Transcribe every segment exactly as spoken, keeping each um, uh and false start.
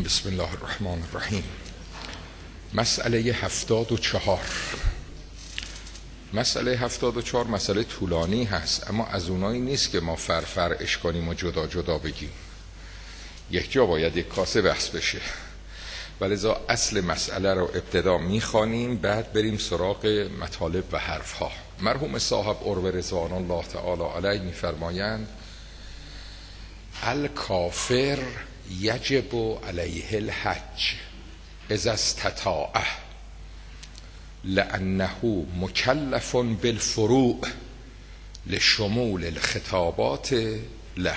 بسم الله الرحمن الرحیم. مسئله هفتاد و چهار. مسئله هفتاد و چهار مسئله طولانی هست، اما از اونایی نیست که ما فرفرش کنیم و جدا جدا بگیم. یک جا باید یک کاسه بحث بشه، ولذا اصل مسئله رو ابتدا میخوانیم، بعد بریم سراغ مطالب و حرفها. مرحوم صاحب عروه رضوان الله تعالی علیه میفرمایند الکافر یجب علیه الحج اذا استطاع لانه مکلف بالفروع لشمول الخطابات له.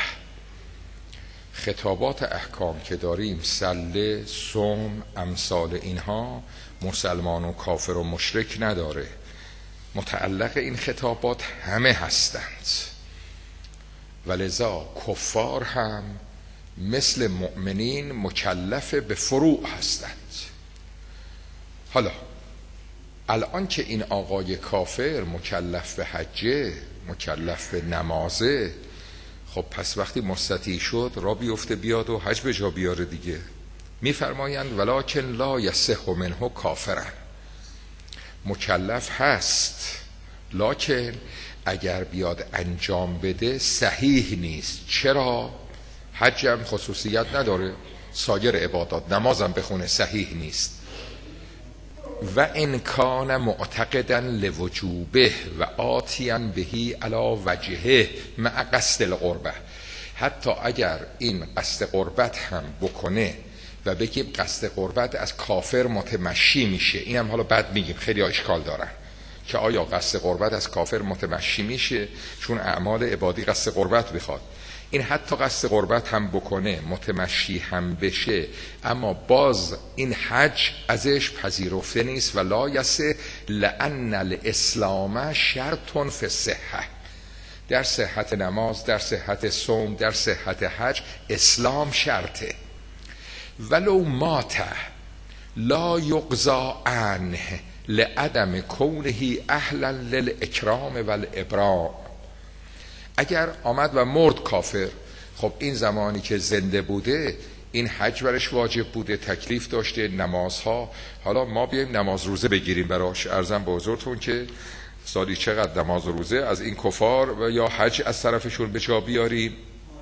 خطابات احکام که داریم، سله، صوم، امثال اینها، مسلمان و کافر و مشرک نداره، متعلق این خطابات همه هستند، ولذا کفار هم مثل مؤمنین مکلف به فروع هستند. حالا الان که این آقای کافر مکلف به حجه، مکلف به نمازه، خب پس وقتی مستطیع شد را بیفته بیاد و حج به جا بیاره دیگه. میفرمایند ولکن لا یصح منه کافرا، مکلف هست لکن اگر بیاد انجام بده صحیح نیست. چرا؟ حج هم خصوصیت نداره، سایر عبادات، نمازم بخونه صحیح نیست. و ان کان معتقدا لوجوبه و آتیا بهی علی وجهه مع قصد القربه، حتی اگر این قصد قربت هم بکنه و بگیم قصد قربت از کافر متمشی میشه، این هم حالا بعد میگیم، خیلی ها اشکال دارن که آیا قصد قربت از کافر متمشی میشه چون اعمال عبادی قصد قربت بخواد. این حتی قصد قربت هم بکنه، متمشی هم بشه، اما باز این حج ازش پذیرفته نیست. و لا یصح لان الاسلام شرط فی الصحه، در صحت نماز، در صحت صوم، در صحت حج اسلام شرطه. ولو مات لا یقضى عنه لعدم کونه اهلا للاکرام والابراء. اگر آمد و مرد کافر، خب این زمانی که زنده بوده این حج برش واجب بوده، تکلیف داشته، نمازها، حالا ما بیایم نماز روزه بگیریم براش. عرضم به حضورتون که سالی چقدر نماز روزه از این کفار و یا حج از طرفشون به جا بیاریم.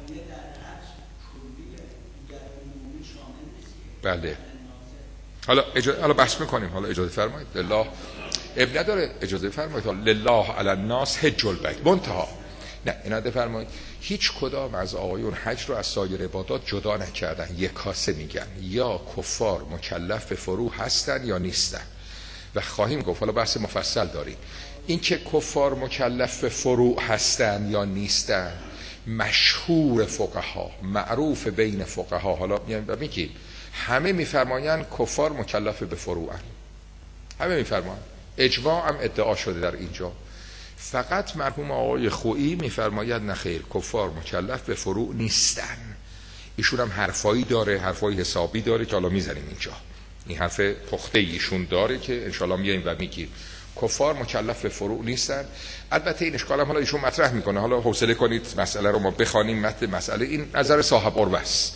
بله حالا اجازه، حالا بحث میکنیم، حالا اجازه فرمایید. لله اب نداره، اجازه فرمایید. لله علی الناس حج البیت منتها. نه اینا بفرمایید هیچ کدام از آقایون حج رو از سایر عبادات جدا نکردن، یک کاسه میگن. یا کفار مکلف به فروع هستن یا نیستن، و خواهیم گفت، حالا بحث مفصل داریم. این که کفار مکلف به فروع هستن یا نیستن مشهور فقها، معروف بین فقها، حالا میگیم همه میفرمایند کفار مکلف به فروعن، همه میفرمایند، اجماع هم ادعا شده در اینجا. فقط مرحوم آقای خویی میفرماید نخیر، کفار مکلف به فروع نیستن. ایشون هم حرفایی داره، حرفای حسابی داره که حالا میزنیم اینجا. این حرف پخته ایشون داره که انشالله میاییم و میگیم کفار مکلف به فروع نیستن. البته این اشکال هم حالا ایشون مطرح میکنه، حالا حوصله کنید مسئله رو ما بخوانیم. متن مسئله این نظر صاحب عروه است.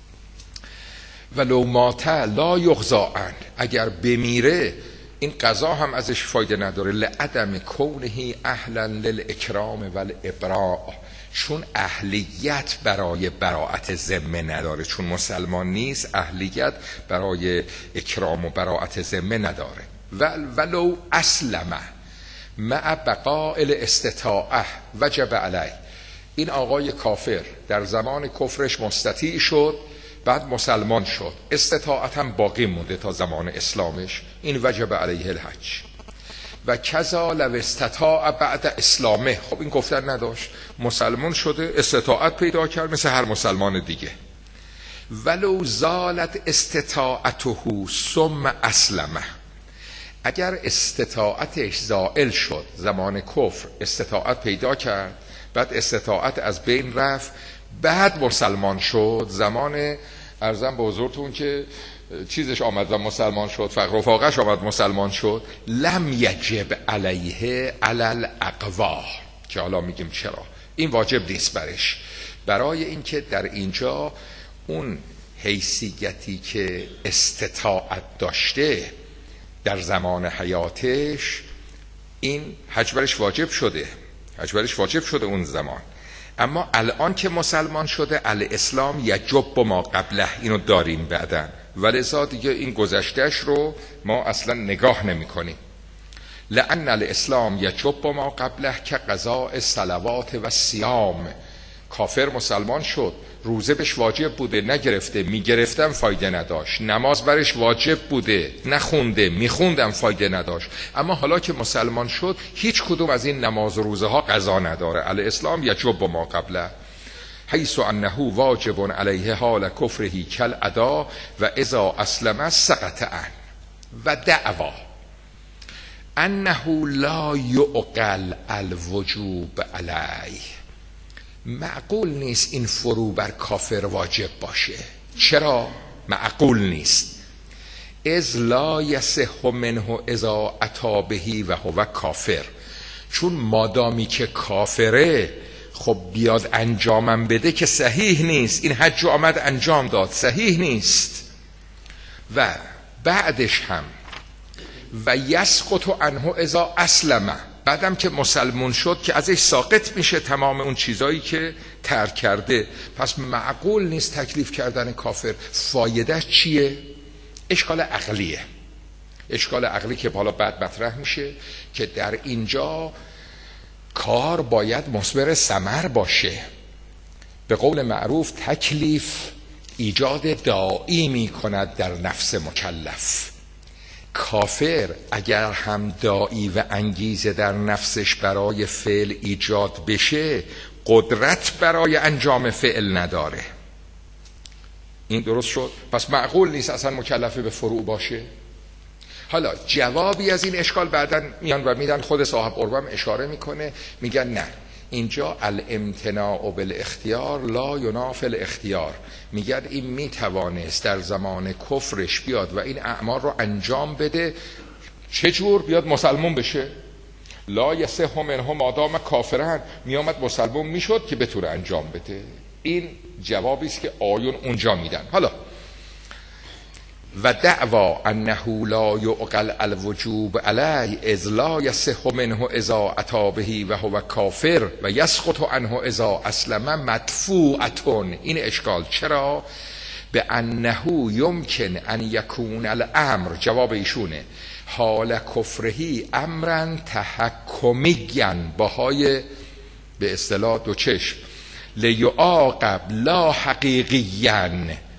ولو مات لا یقضى عنه، اگر بمیره این قضا هم ازش فایده نداره. لعدم کونه اهلا للاکرام والابراء، چون اهلیت برای براءت ذمه نداره، چون مسلمان نیست اهلیت برای اکرام و براءت ذمه نداره. ولو اسلم مع بقاء الاستطاعه وجب علیه، این آقای کافر در زمان کفرش مستطیع شد، بعد مسلمان شد، استطاعت هم باقی مونده تا زمان اسلامش، این وجب علیه الحج. و کذا لو استطاع بعد اسلامه، خب این گفتن نداشت، مسلمان شده، استطاعت پیدا کرد مثل هر مسلمان دیگه. ولو زالت استطاعته ثم اسلمه، اگر استطاعتش زائل شد، زمان کفر استطاعت پیدا کرد، بعد استطاعت از بین رفت، بعد مسلمان شد، زمان ارزم به حضورتون که چیزش آمد و مسلمان شد، فقر و فاقش آمد مسلمان شد، لم یجب علیه علی الاقوا، که حالا میگیم چرا این واجب نیست برش، برای اینکه در اینجا اون حیثیتی که استطاعت داشته در زمان حیاتش، این حج برش واجب شده، حج برش واجب شده اون زمان. اما الان که مسلمان شده، الاسلام یجب ما قبله، اینو داریم بعدن، ولذا دیگه این گذشتهش رو ما اصلا نگاه نمی کنیم. لأن الاسلام یجب ما قبله که قضاء صلوات و صیام. کافر مسلمان شد، روزه بهش واجب بوده نگرفته، میگرفتم فایده نداشت. نماز برش واجب بوده نخونده، میخوندم فایده نداشت. اما حالا که مسلمان شد، هیچ کدوم از این نماز و روزه ها قضا نداره. الاسلام یجب ما قبله حیث انه واجب علیه حال کفره کل ادا و اذا اسلم سقط عن و دعوا انه لا یعقل الوجوب علیه. معقول نیست این فرو بر کافر واجب باشه. چرا معقول نیست؟ از لا یصح منه اذا اتی بهی و هو کافر. چون مادامی که کافره، خب بیاد انجامم بده که صحیح نیست. این حج آمد انجام داد، صحیح نیست. و بعدش هم و یسقط عنه اذا اسلم، بعدم که مسلمون شد که ازش ساقط میشه تمام اون چیزایی که ترک کرده. پس معقول نیست تکلیف کردن کافر. فایدهش چیه؟ اشکال عقلیه. اشکال عقلی که حالا بعد مطرح میشه که در اینجا کار باید مثمر ثمر باشه. به قول معروف تکلیف ایجاد داعی میکند در نفس مکلف. کافر اگر هم داعی و انگیزه در نفسش برای فعل ایجاد بشه، قدرت برای انجام فعل نداره. این درست شد؟ پس معقول نیست اصلا مکلفه به فروع باشه. حالا جوابی از این اشکال بعداً میان و میدن، خود صاحب قربم اشاره میکنه، میگن نه، اینجا الامتناع بالاختیار لا ینافی الاختیار. میگن این میتوانست در زمان کفرش بیاد و این اعمال رو انجام بده. چجور بیاد مسلمون بشه؟ لا یصح منه مادام کافرن، میامد مسلمون میشد که بتونه انجام بده. این جوابی است که آیون اونجا میدن. حالا و دعوا انه لا یعقل الوجوب علی اذ لا یصح منه اذا اتی بهی و هو کافر و یسقط عنه اذا اسلم مدفوعتون. این اشکال چرا؟ به انه یمکن ان یکون الامر، جواب ایشونه، حال کفرهی امرا تحکمیا، باهای به اصطلاح دو چشم، لیعاقب لا حقیقیا.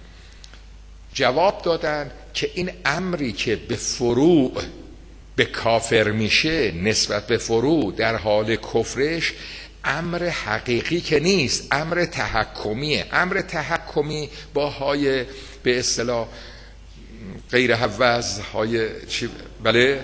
جواب دادن که این امری که به فروع به کافر میشه نسبت به فروع در حال کفرش امر حقیقی که نیست، امر تحکمیه. امر تحکمی با های به اصطلاح غیر حوز، های چی؟ بله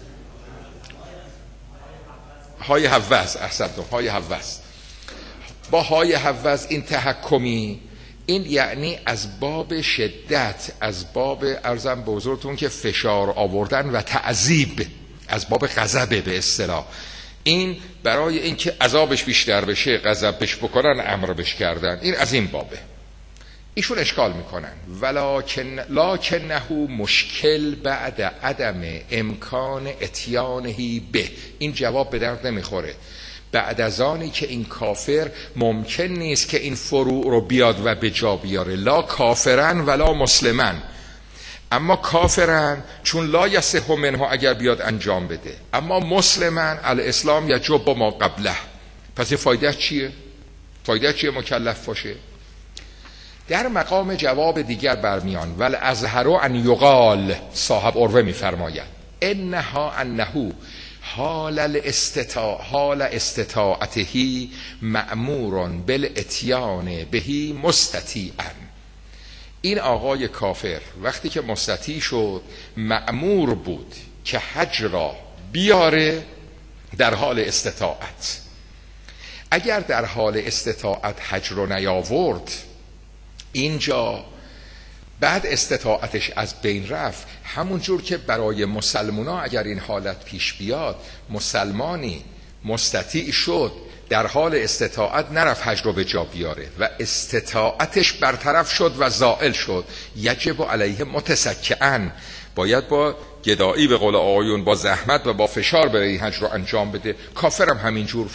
های حوز، احسنتم، های حوز، با های حوز این تحکمی، این یعنی از باب شدت، از باب ارزم به حضورتون که فشار آوردن و تعذیب، از باب غضب به اصطلاح. این برای اینکه عذابش بیشتر بشه غضبش بکنن، امر بش کردن، این از این بابه. ایشون اشکال میکنن ولکن لکنه مشکل بعد عدم امکان اتیانهی به. این جواب به درد نمیخوره. بعد از آنی که این کافر ممکن نیست که این فروع رو بیاد و به جا بیاره. لا کافرن ولا مسلمن. اما کافرن چون لا یصح منه اگر بیاد انجام بده، اما مسلمن الاسلام یجب ما قبله. پس این فایده چیه؟ فایده چیه مکلف باشه؟ در مقام جواب دیگر برمیان ول ازهر ان یقال، صاحب عروه میفرماید انها انه حال الاستطاع حال استطاعته مأمور بالاتیان بهی مستطیعا. این آقای کافر وقتی که مستطیع شد مأمور بود که حج را بیاره در حال استطاعت. اگر در حال استطاعت حج رو نیاورد، اینجا بعد استطاعتش از بین رفت. همون جور که برای مسلمونا اگر این حالت پیش بیاد، مسلمانی مستطیع شد در حال استطاعت نرفت حج رو به جا بیاره و استطاعتش برطرف شد و زائل شد، یجب علیه متسکئا، باید با گدایی به قول آقایون با زحمت و با فشار بره این حج رو انجام بده. کافرم همینجور،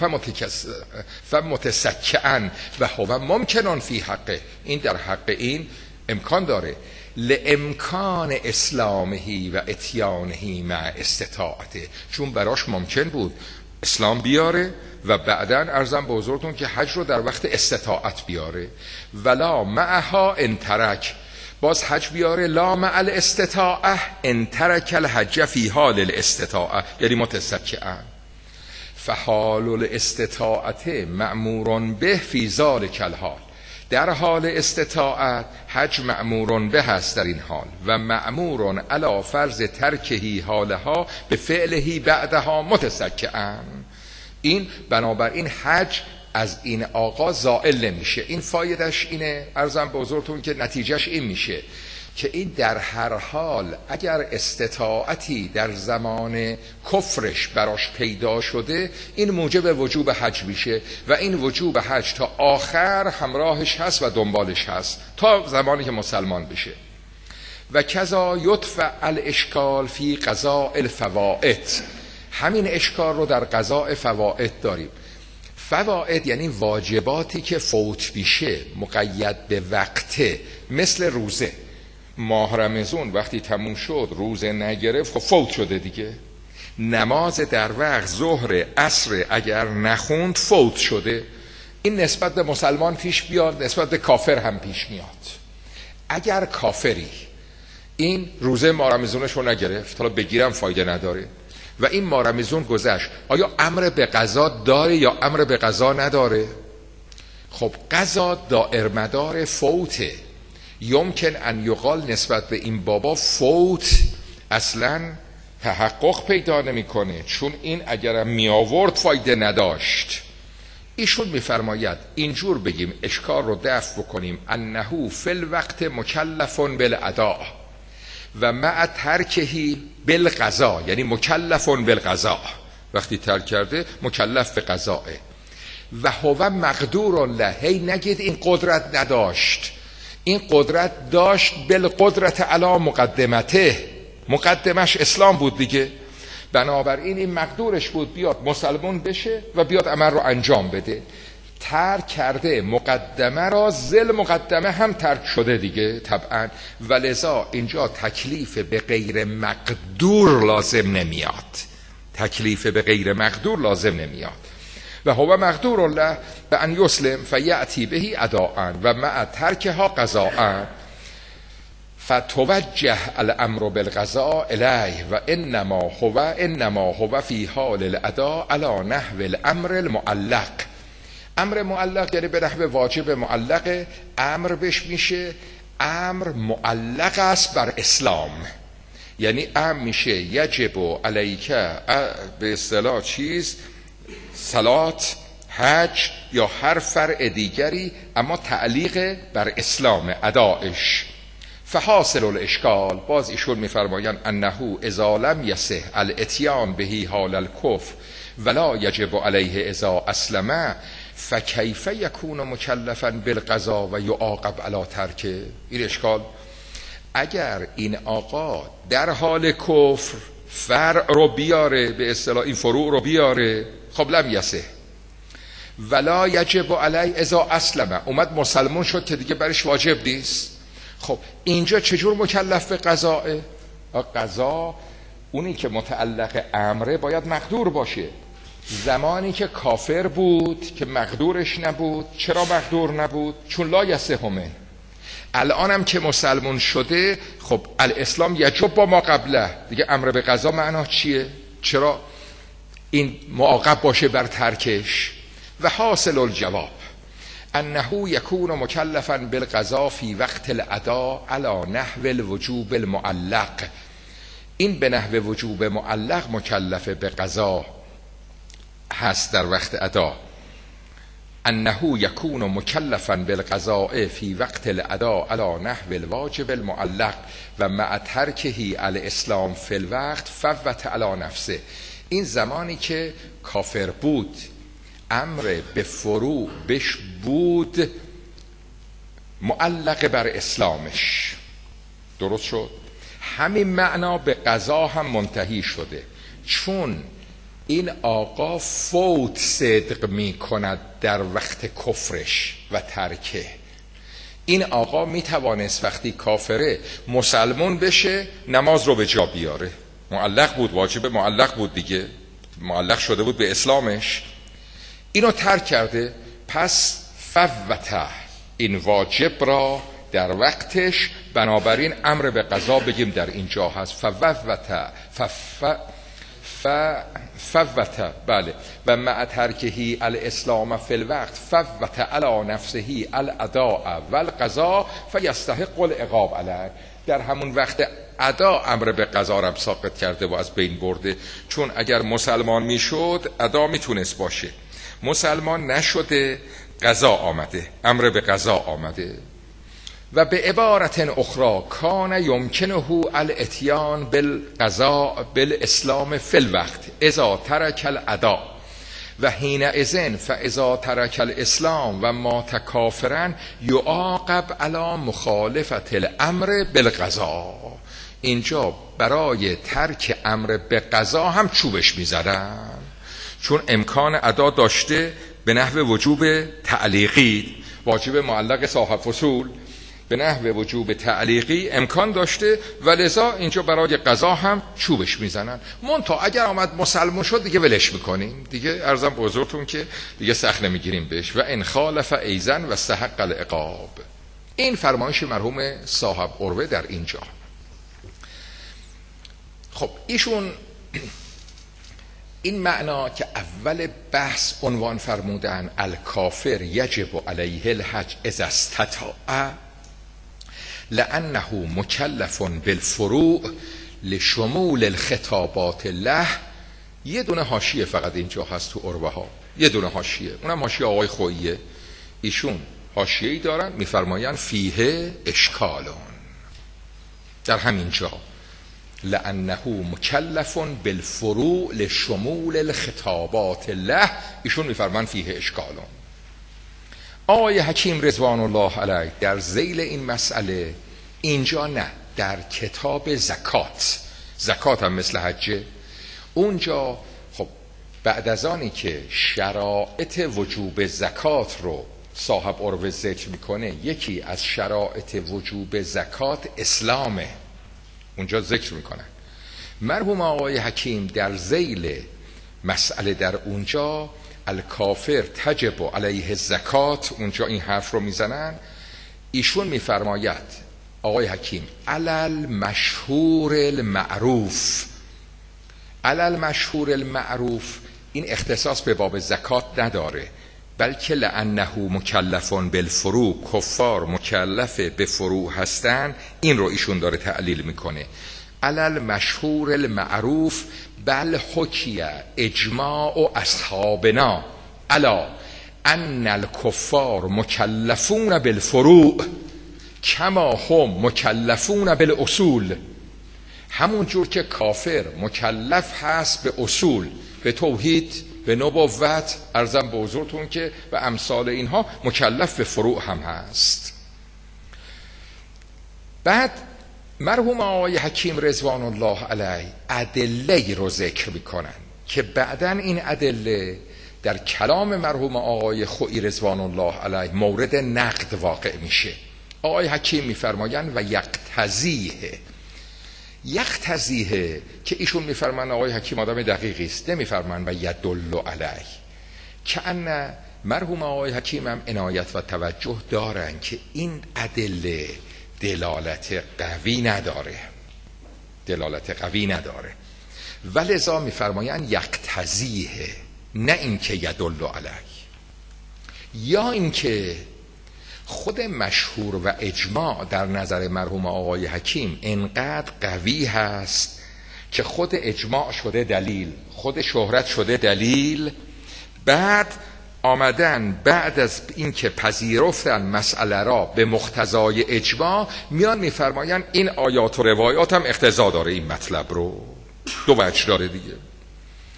فمتسکئا و هو ممکنن فی حقه، این در حق این امکان داره، لامکان اسلامهی و اتیانهی مع استطاعته، چون براش ممکن بود اسلام بیاره و بعداً ارزم به حضورتون که حج رو در وقت استطاعت بیاره. ولا معها انترک، باز حج بیاره لا مع الاستطاعه انترک الحج فی حال الاستطاعه، یعنی متسکئا. فحال الاستطاعت مأمور به فی ذلک الحال، در حال استطاعت حج مأمور به هست در این حال، و مأمور علی فرض ترکهی حالها به فعلهی بعدها متسکئا. این بنابراین حج از این آقا زائل نمیشه. این فایدهش اینه، عرضم به حضورتون که نتیجهش این میشه که این در هر حال اگر استطاعتی در زمان کفرش براش پیدا شده، این موجب وجوب حج میشه و این وجوب حج تا آخر همراهش هست و دنبالش هست تا زمانی که مسلمان بشه. و کذا یطفع الاشکال فی قضاء الفوائد، همین اشکال رو در قضاء فوائد داریم. فوائد یعنی واجباتی که فوت میشه مقید به وقته، مثل روزه. ماه رمضان وقتی تموم شد روزه نگرفت، خب فوت شده دیگه. نماز در وقت ظهر عصر اگر نخوند فوت شده. این نسبت به مسلمان پیش بیاد، نسبت به کافر هم پیش میاد. اگر کافری این روزه ماه رمضانش رو نگرفت، حالا بگیرم فایده نداره و این ماه رمضان گذشت، آیا امر به قضا داره یا امر به قضا نداره؟ خب قضا دائر مدار فوته. یمکن ان یقال نسبت به این بابا فوت اصلا تحقق پیدا نمیکنه، چون این اگرم می آورد فایده نداشت. ایشون میفرماید اینجور بگیم اشکال رو دفع بکنیم، انه فی الوقت مکلف بالاداء و مع ترکهی بالقضاء، یعنی مکلف بالقضاء، وقتی ترک کرده مکلف به قضاء. و هو مقدور له، هی نگید این قدرت نداشت، این قدرت داشت بالقدرت علی مقدمته، مقدمش اسلام بود دیگه، بنابراین این مقدورش بود بیاد مسلمان بشه و بیاد عمل رو انجام بده. ترک کرده مقدمه را، زل مقدمه هم ترک شده دیگه طبعا، ولذا اینجا تکلیف به غیر مقدور لازم نمیاد، تکلیف به غیر مقدور لازم نمیاد. و هو مقدور له به ان یسلم فیأتی بهی اداء و مع ترکها قضاء، فتوجه الامر بالقضاء الیه و انما هو انما هو فی حال الاداء علی نحو الامر المعلق. امر معلق یعنی به نحو واجب معلق، امر بهش میشه امر معلق است بر اسلام، یعنی امر میشه یجب علیک به اصطلاح چیز صلات، حج یا هر فرع دیگری، اما تعلیق بر اسلام ادایش. فحاصل الاشکال، باز ایشون میفرمایند انه اذا لم یصح الاتیان بهی حال الکفر ولا یجب علیه اذا اسلم فکیف یکون مکلفا بالقضاء و یعاقب علی ترکه. این اشکال، اگر این آقا در حال کفر فرع رو بیاره، به اصطلاح این فروع رو بیاره، خب لم یصح ولا یجب علی اذا اسلم، اومد مسلمان شد که دیگه برش واجب نیست، خب اینجا چجور مکلف به قضاء؟ قضا اونی که متعلق امره باید مقدور باشه. زمانی که کافر بود که مقدورش نبود. چرا مقدور نبود؟ چون لا یصح منه. الانم که مسلمان شده، خب الاسلام یجب با ما قبله دیگه، امر به قضا معنا چیه؟ چرا این معاقب باشه بر ترکش؟ و حاصل الجواب انه یکون مکلفا بالقضاء فی وقت الاداء علی نحو الوجوب المعلق، این به نحو وجوب معلق مکلف به قضا هست در وقت ادا. انه یکون مکلفا بالقضاء فی وقت الاداء علی نحو الواجب المعلق و مع ترکه الاسلام فی الوقت فوت علی نفسه. این زمانی که کافر بود امر به فروع بش بود معلق بر اسلامش. درست شد؟ همین معنا به قضا هم منتهی شده، چون این آقا فوت صدق می کند در وقت کفرش و ترکه. این آقا می توانست وقتی کافره مسلمون بشه نماز رو به جا بیاره، معلق بود، واجب معلق بود دیگه، معلق شده بود به اسلامش، اینو ترک کرده. پس فوته این واجب را در وقتش، بنابراین امر به قضا بگیم در اینجا هست. فوته فف فوته بله و مع ترکهی الاسلام فی الوقت فوته علی نفسهی الاداء والقضا فیستحق العقاب علیه. در همون وقت ادا امر به قضا را ساقط کرده و از بین برده، چون اگر مسلمان میشد ادا میتونست باشه، مسلمان نشده قضا آمده، امر به قضا آمده. و به عبارت اخرى کان یمکنه الاتیان بالقضاء بالاسلام فی الوقت اذا ترک الادا و حینئذ فاذا ترک الاسلام و مات کافرا یعاقب علی مخالفت الامر بالقضاء. اینجا برای ترک امر به قضا هم چوبش میزدن، چون امکان ادا داشته به نحو وجوب تعلیقی، واجب معلق صاحب فصول به نحو وجوب تعلیقی امکان داشته و لذا اینجا برای قضا هم چوبش میزنن. منتها اگر آمد مسلمان شد دیگه ولش میکنیم دیگه، عرضم بزرگتون که دیگه سخت نمیگیریم بهش. و ان خالف ایزن و استحق العقاب. این فرمایش مرحوم صاحب عروه در اینجا. خب ایشون این معنا که اول بحث عنوان فرمودن الکافر یجب علیه الحج اذا استطاع لانه مکلف بالفروع لشمول الخطابات له، یه دونه حاشیه فقط اینجا هست تو عروه ها، یه دونه حاشیه، اونم حاشیه آقای خوییه. ایشون حاشیه‌ای دارن میفرمایند فیه اشکالون، در همین جا لانه مکلف بالفروع لشمول الخطابات له، ایشون میفرمان فیه اشکالون. آقای حکیم رضوان الله علیه در ذیل این مسئله اینجا نه، در کتاب زکات، زکات هم مثل حجه، اونجا خب بعد از آنی که شرایط وجوب زکات رو صاحب عروه ذکر میکنه، یکی از شرایط وجوب زکات اسلامه، اونجا ذکر میکنن. مرحوم آقای حکیم در ذیل مسئله در اونجا الکافر تجب علیه زکات، اونجا این حرف رو میزنن. ایشون میفرماید آقای حکیم علل مشهور المعروف، علل مشهور المعروف این اختصاص به باب زکات نداره، بلکه لانه مکلف بالفروع، کفار مکلف به فروع هستن، این رو ایشون داره تعلیل میکنه. علل مشهور المعروف بل حکیه اجماع و اصحابنا الا ان الکفار مکلفون بالفروع کما هم مکلفون بالاصول. همون جور که کافر مکلف هست به اصول، به توحید، به نبوت، عرضم به حضورتون که و امثال اینها، مکلف به فروع هم هست. بعد مرحوم آقای حکیم رضوان الله علیه ادله رو ذکر میکنن که بعدن این ادله در کلام مرحوم آقای خویی رضوان الله علیه مورد نقد واقع میشه. آقای حکیم میفرمایند و یقتضیه، یقتضیه که ایشون میفرمان آقای حکیم آدم دقیقی است، نمیفرمان و یدل علیه، که ان مرحوم آقای حکیم هم عنایت و توجه دارن که این ادله دلالت قوی نداره، دلالت قوی نداره، ولذا میفرمایند یقتضیه، نه اینکه یدل علیه. یا اینکه خود مشهور و اجماع در نظر مرحوم آقای حکیم انقدر قوی هست که خود اجماع شده دلیل، خود شهرت شده دلیل، بعد آمدن بعد از اینکه پذیرفتن مسئله را به مقتضای اجماع میان میفرمایند این آیات و روایات هم اقتضا داره این مطلب رو. دو وجه داره دیگه.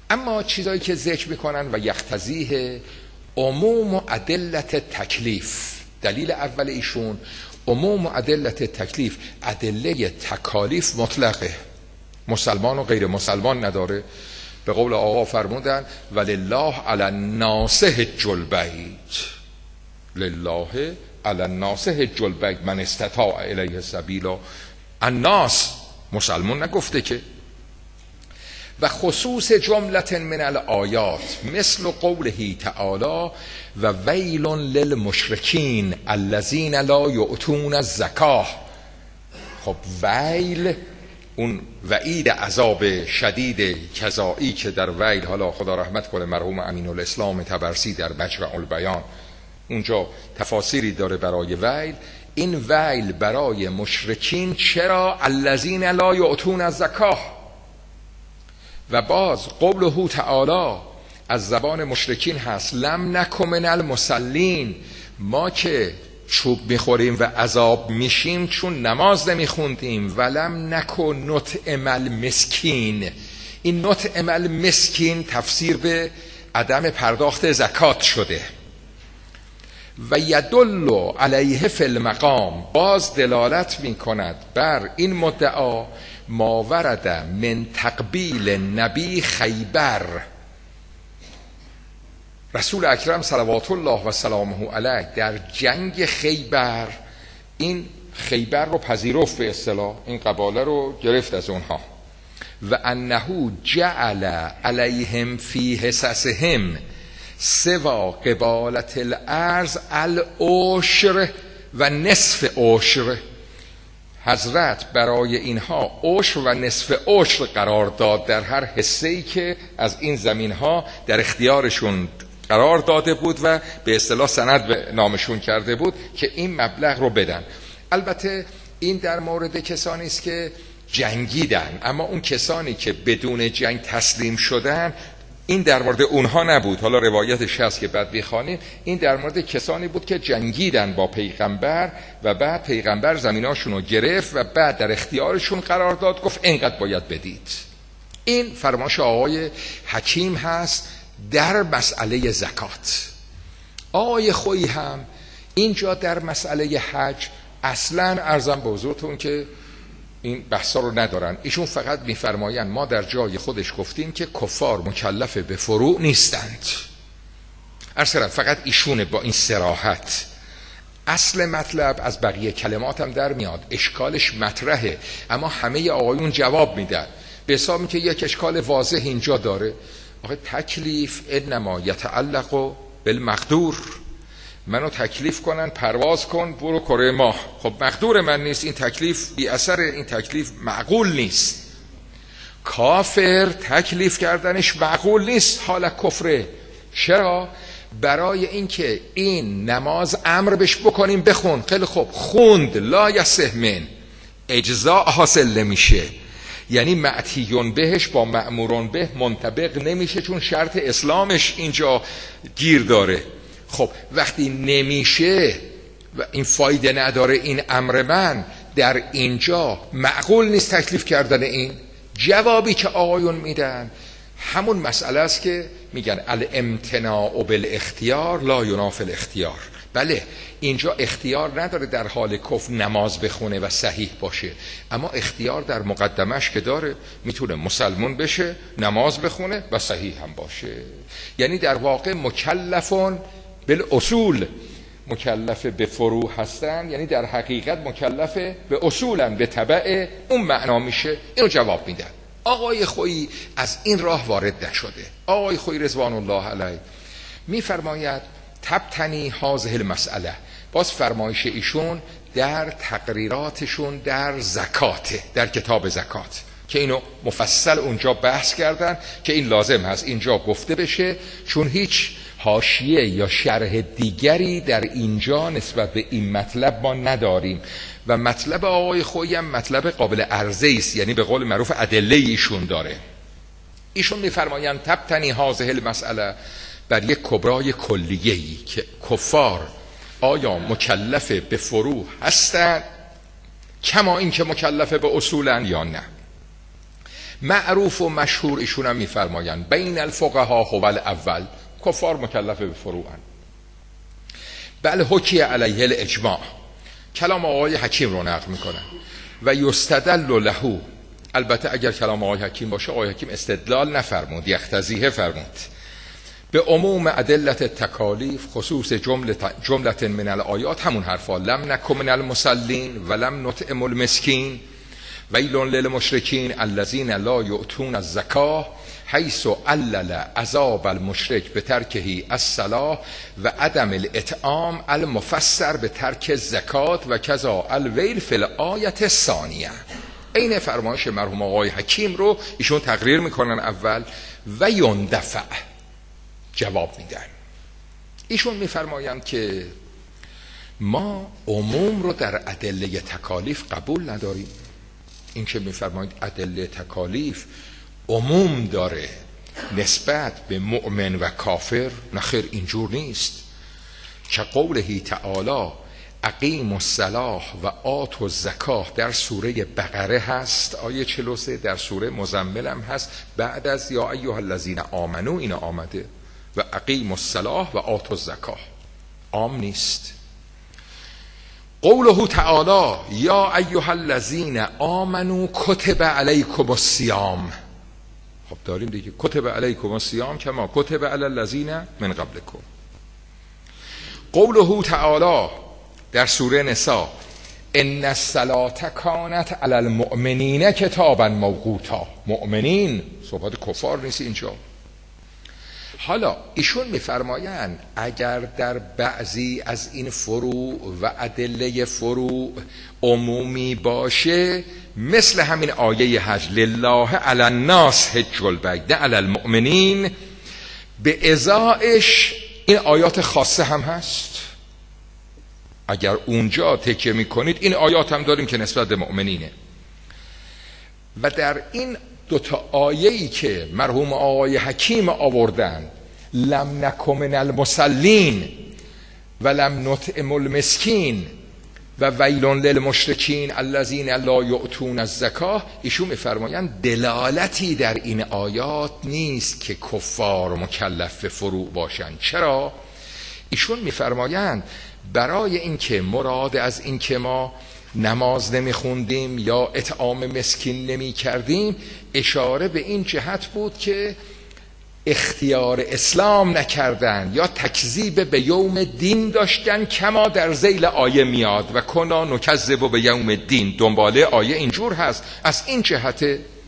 اما چیزایی که ذکر میکنن و یختزیه عموم و ادلت تکلیف، دلیل اول ایشون عموم و ادلت تکلیف، ادله تکالیف مطلقه، مسلمان و غیر مسلمان نداره. به قول آقا فرمودن ولله علی الناس حج البیت، لله علی الناس حج البیت من استطاع الیه سبیلا. الناس مسلمان نگفته که. و خصوص جملت من الآیات مثل قوله تعالی و ویل للمشرکین الذین لا یؤتون الزکاه. خب ویل اون وعید عذاب شدید کذایی که در ویل، حالا خدا رحمت کنه مرحوم امین الاسلام طبرسی در مجمع البیان اونجا تفاسیری داره برای ویل. این ویل برای مشرکین چرا؟ الذین لا یؤتون الزکاه. و باز قوله تعالی از زبان مشرکین هست لم نک من المصلین، ما که چوب میخوریم و عذاب میشیم چون نماز نمیخوندیم. ولم نک نطعم المسکین، این نطعم المسکین تفسیر به عدم پرداخت زکات شده. و یدل علیه فی المقام، باز دلالت میکند بر این مدعا ما ورد من تقبیل نبی خیبر، رسول اکرم صلوات الله و سلامه علیه در جنگ خیبر این خیبر رو پذیرفت، به اصطلاح این قباله رو گرفت از اونها. و انه جعل علیهم فی حصصهم سوا قبالت الارض العشر و نصف عشر، حضرت برای اینها عشر و نصف عشر قرار داد در هر حصه‌ای که از این زمینها در اختیارشون قرار داده بود و به اصطلاح سند به نامشون کرده بود که این مبلغ رو بدن. البته این در مورد کسانی است که جنگیدن، اما اون کسانی که بدون جنگ تسلیم شدن این در مورد اونها نبود. حالا روایتش هست که بعد بخوانیم، این در مورد کسانی بود که جنگیدن با پیغمبر و بعد پیغمبر زمیناشون رو گرفت و بعد در اختیارشون قرار داد، گفت اینقدر باید بدید. این فرمایش آقای حکیم هست در مسئله زکات. آقای خویی هم اینجا در مسئله حج اصلا عرضم به حضورتون که این بحثا رو ندارن، ایشون فقط میفرمایند ما در جای خودش گفتیم که کفار مکلف به فروع نیستند. ارسلن فقط ایشونه با این صراحت. اصل مطلب از بقیه کلمات هم در میاد، اشکالش مطرحه اما همه آقایون جواب میدن به حسابی که یک اشکال واضح اینجا داره. آقا تکلیف انما یتعلق بالمقدور، منو تکلیف کنن پرواز کن برو کره ماه، خب مقدور من نیست، این تکلیف بی اثر، این تکلیف معقول نیست. کافر تکلیف کردنش معقول نیست، حال کفره. چرا؟ برای اینکه این نماز امر بش بکنیم بخون، خیلی خوب خوند، لا یصح من اجزاء حاصل نمیشه، یعنی معتیون بهش با مأمورون به منطبق نمیشه چون شرط اسلامش اینجا گیر داره. خب وقتی نمیشه و این فایده نداره این امر من، در اینجا معقول نیست تکلیف کردن این. جوابی که آقایون میدن همون مسئله است که میگن الامتناع بالاختیار لا ینافی الاختیار. بله اینجا اختیار نداره در حال کفر نماز بخونه و صحیح باشه، اما اختیار در مقدمش که داره، میتونه مسلمون بشه، نماز بخونه و صحیح هم باشه. یعنی در واقع مکلفون بالاصول، مکلف به فروع هستن، یعنی در حقیقت مکلف به اصولن، به تبع اون معنا میشه. اینو جواب میدن. آقای خویی از این راه وارد نشده. آقای خویی رضوان الله علیه میفرماید تبتنی هذه المسئله، باز فرمایش ایشون در تقریراتشون در زکات، در کتاب زکات که اینو مفصل اونجا بحث کردن که این لازم هست اینجا گفته بشه، چون هیچ حاشیه یا شرح دیگری در اینجا نسبت به این مطلب ما نداریم و مطلب آقای خویی هم مطلب قابل عرضه است، یعنی به قول معروف ادله ایشون داره. ایشون میفرمایند تبتنی هذه المسئله بر یک کبرای کلیه‌ای که کفار آیا مکلف به فروع هستند کما این که مکلف به اصولن یا نه. معروف و مشهور ایشون هم میفرمایند بین الفقها هو الاول، کفار مکلف به فروعن. بل حکی علیه الاجماع، کلام آقای حکیم رو نقل میکنن و یستدل له، البته اگر کلام آقای حکیم باشه آقای حکیم استدلال نفرمود، یختزیه فرمود، به عموم ادلت تکالیف خصوص جملت من الآیات، همون حرفا لم نکن من المصلین ولم نطعم المسکین ویل للمشرکین الذین لا یؤتون الزکاه حیث علل عذاب المشرک به ترکه الصلاة و عدم الاطعام المفسر به ترک الزکات و کذا الویل فی الآیت الثانیه. این فرمایش مرحوم آقای حکیم رو ایشون تقریر میکنن اول و یندفع جواب میدن. ایشون میفرمایند که ما عموم رو در ادله تکالیف قبول نداریم. این که میفرمایند ادله تکالیف عموم داره نسبت به مؤمن و کافر، نخیر اینجور نیست. که قوله تعالی اقیم الصلاة و آتوا الزکاه در سوره بقره هست، آیه چهل و سه، در سوره مزمل هم هست، بعد از یا ایها الذین آمنو اینا آمده و اقیم الصلاة و آتوا الزکاه، عام نیست. قوله تعالی یا ایها الذین آمنو کتب علیکم الصیام، خب داریم دیگه کتب علیکم الصیام کما کتب علی الذین من قبلکم. قوله تعالی در سوره نساء ان الصلاة کانت علی المؤمنین کتابا موقوتا، مؤمنین صحبت کفار نیست اینجا. حالا ایشون میفرمایند اگر در بعضی از این فروع و ادله فروع عمومی باشه، مثل همین آیه حج لله علی الناس حج البیت نه علی المؤمنین، به ازایش این آیات خاصه هم هست. اگر اونجا تکیه میکنید این آیات هم داریم که نسبت به مؤمنینه. و در این دوتا آیه‌ای که مرحوم آقای حکیم آوردن لم نکن من المصلین و لم نطعم المسکین و ویل للمشرکین الذین لا یؤتون الزکاه، ایشون میفرمایند دلالتی در این آیات نیست که کفار مکلف به فروع باشن. چرا؟ ایشون میفرمایند برای اینکه مراد از این که ما نماز نمیخوندیم یا اطعام مسکین نمی کردیم اشاره به این جهت بود که اختیار اسلام نکردن یا تکذیب به یوم دین داشتن، کما در ذیل آیه میاد و کنا نکذب به یوم دین، دنباله آیه اینجور هست. از این جهت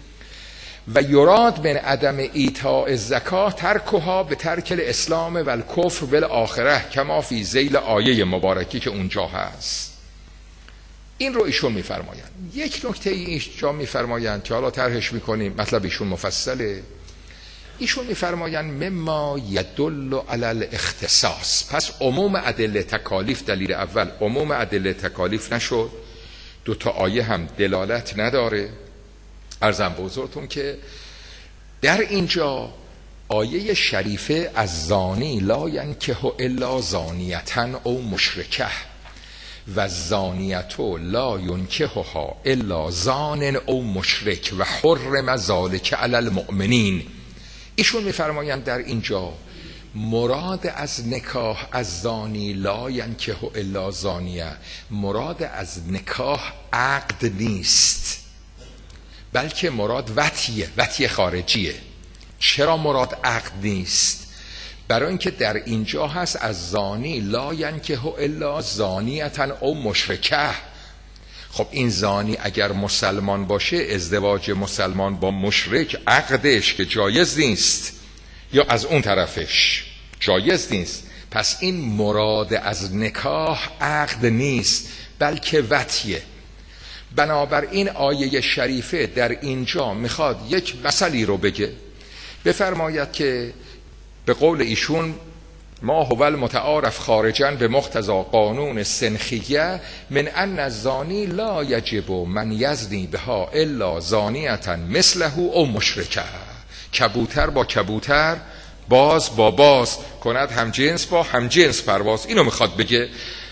و یراد من عدم ایتاء الزکاه ترکها به ترک الاسلام و الکفر بالآخره کما فی ذیل آیه مبارکی که اونجا هست. این رو ایشون میفرمایند. یک نکته اینجا میفرمایند که حالا طرحش میکنیم، مطلب ایشون مفصله. ایشون میفرمایند مما یدل علی الاختصاص، پس عموم ادله تکالیف دلیل اول عموم ادله تکالیف نشد، دو تا آیه هم دلالت نداره. عرضم به حضورتون که در اینجا آیه شریفه از زانی لا ینکح الا زانیة او مشرکه و زانیتو لا ینکحها الا زان او مشرک و حرم ذلک علی المؤمنین. ایشون میفرمایند در اینجا مراد از نکاح از زانی لا ینکح الا زانیه، مراد از نکاح عقد نیست، بلکه مراد وطیه، وطی خارجیه. چرا مراد عقد نیست؟ برای اینکه در اینجا هست از زانی لا ینکح الا زانیة او مشرکه. خب این زانی اگر مسلمان باشه، ازدواج مسلمان با مشرک عقدش که جایز نیست، یا از اون طرفش جایز نیست، پس این مراد از نکاح عقد نیست بلکه وطیه. بنابراین آیه شریفه در اینجا میخواد یک مسئله رو بگه، بفرماید که به قول ایشون ما هو المتعارف خارجا به مقتضی قانون سنخیه من ان الزانی لا یجب من یزنی بها الا زانیة مثله او مشرکه. کبوتر با کبوتر، باز با باز کند هم جنس با هم جنس پرواز. اینو میخواد بگه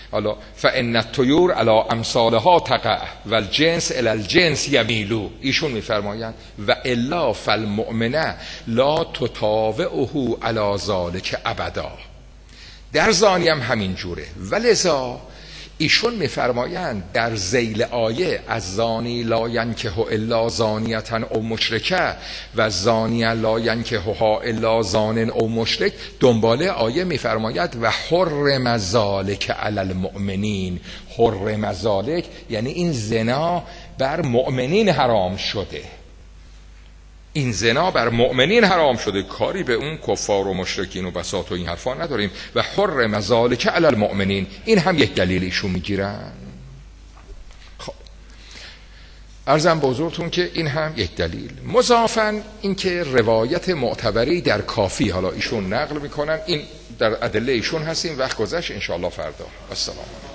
حالا فان الطیور علی امثالها تقع و الجنس الی الجنس یمیلو، ایشون میفرمایند و الا فالمؤمنه لا تطاوعه علی ذلک ابدا. در زانی هم همین جوره. ولذا ایشون میفرمایند در ذیل آیه از زانی لا ینکح الا زانیة او مشرکه و زانیه لا ینکحها الا زان او مشرک، دنباله آیه میفرماید و حرم ذلک علی المؤمنین. حرم ذلک یعنی این زنا بر مؤمنین حرام شده، این زنا بر مؤمنین حرام شده، کاری به اون کفار و مشرکین و بساط و این حرفا نداریم. و حرم ذلک علی المؤمنین، این هم یک دلیل ایشون میگیرن. خب عرضم به حضورتون که این هم یک دلیل. مضافاً اینکه روایت معتبری در کافی حالا ایشون نقل میکنن، این در ادله ایشون هستیم. وقت گذشت، ان شاء الله فردا. السلام علیکم.